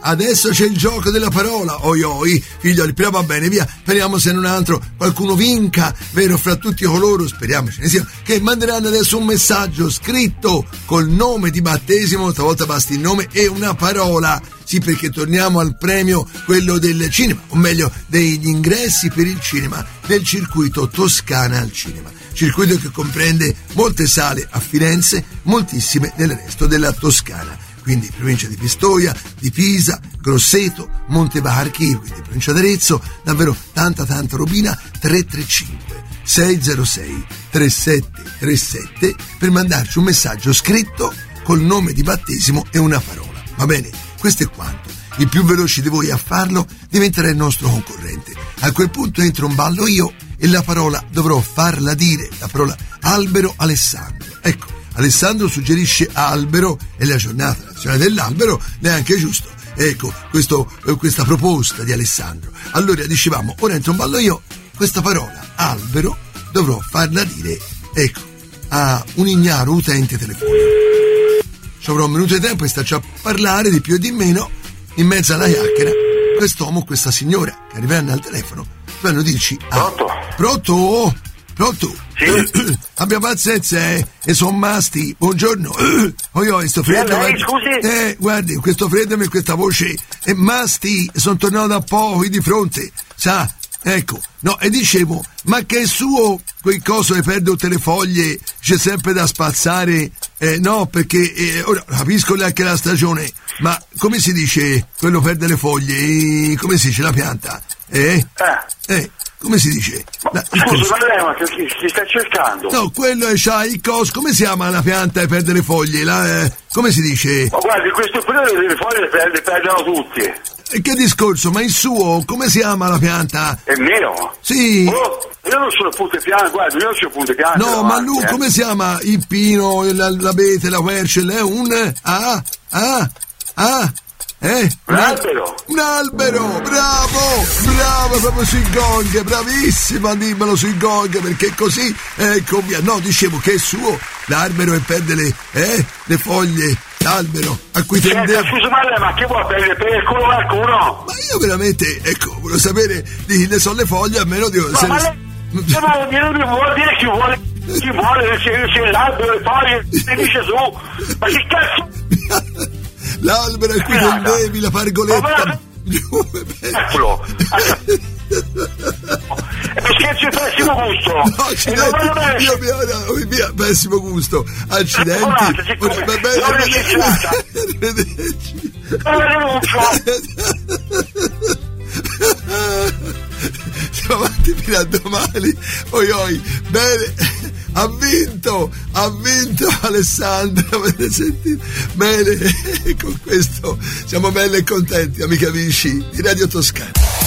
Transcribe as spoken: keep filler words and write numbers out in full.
adesso c'è il gioco della parola. Oi oi, figlioli, però va bene, via. Speriamo se non altro qualcuno vinca, vero, fra tutti coloro, speriamo ce ne siano, che manderanno adesso un messaggio scritto col nome di battesimo, stavolta basti il nome e una parola. Sì, perché torniamo al premio, quello del cinema, o meglio, degli ingressi per il cinema del circuito Toscana al cinema. Circuito che comprende molte sale a Firenze, moltissime nel resto della Toscana. Quindi provincia di Pistoia, di Pisa, Grosseto, Montevarchi, quindi provincia d'Arezzo, davvero tanta tanta robina. Tre tre cinque sei zero sei tre sette tre sette per mandarci un messaggio scritto col nome di battesimo e una parola. Va bene? Questo è quanto. Il più veloce di voi a farlo diventerà il nostro concorrente. A quel punto entro in ballo io e la parola dovrò farla dire, la parola albero Alessandro. Ecco, Alessandro suggerisce albero e la giornata nazionale dell'albero, neanche giusto. Ecco, questo, questa proposta di Alessandro. Allora, dicevamo, ora entro in ballo io, questa parola albero dovrò farla dire, ecco, a un ignaro utente telefonico. Ci avrò un minuto di tempo e starci a parlare di più e di meno in mezzo alla chiacchiera. Quest'uomo o questa signora che arriveranno al telefono dovranno dirci ah, pronto? Pronto? Pronto? Sì. Abbia pazienza, eh? E son masti. Buongiorno. Oi, oi, sto freddo. Lei, scusi? Eh, guardi, questo freddo e questa voce. E masti, sono tornato da poco qui di fronte. Sa, ecco. No, e dicevo, ma che è suo quel coso che perde tutte le foglie, c'è sempre da spazzare? Eh, no, perché eh, ora capisco anche la stagione, ma come si dice quello perde le foglie? Eh, come si dice la pianta? Eh? Eh. Eh. Come si dice? Ma, La, scusi, ma lei ma che si sta cercando? No, quello è c'ha il coso. Come si chiama la pianta che perde le foglie? La, eh, come si dice? Ma guardi, in questo periodo le foglie le, per, le perdono tutti. E che discorso? Ma il suo, come si chiama la pianta? È mio? Sì. Oh, io non sono punte piante, guarda, io non sono punte piante. No, davanti, ma lui, eh. come si chiama? Il pino, l'abete, la quercia, è un... Ah, ah, ah... Eh? Un albero! Un albero! Bravo! Bravo, proprio sui gong! Bravissima, dimmelo sui gong, perché così, ecco via. No, dicevo che è suo l'albero e perde le, eh, le foglie, l'albero a cui tendevo. Scusa, ma lei, ma che vuoi prendere per il culo qualcuno? Ma io veramente, ecco, volevo sapere di le sono le foglie, almeno di... Ma, se ma le... lei, ma non vuol dire chi vuole, chi vuole, se, se l'albero, le foglie, e dice su, ma che cazzo... L'albero a cui tendevi la pargoletta. Eccolo. È per scherzo di pessimo gusto. No, accidenti. Io via, via, pessimo gusto. Accidenti. Va bene. Arrivederci. Siamo avanti fino a domani. Oi oi. Bene. Ha vinto, ha vinto Alessandro, avete sentito? Bene, con questo siamo belli e contenti, amici amici di Radio Toscana.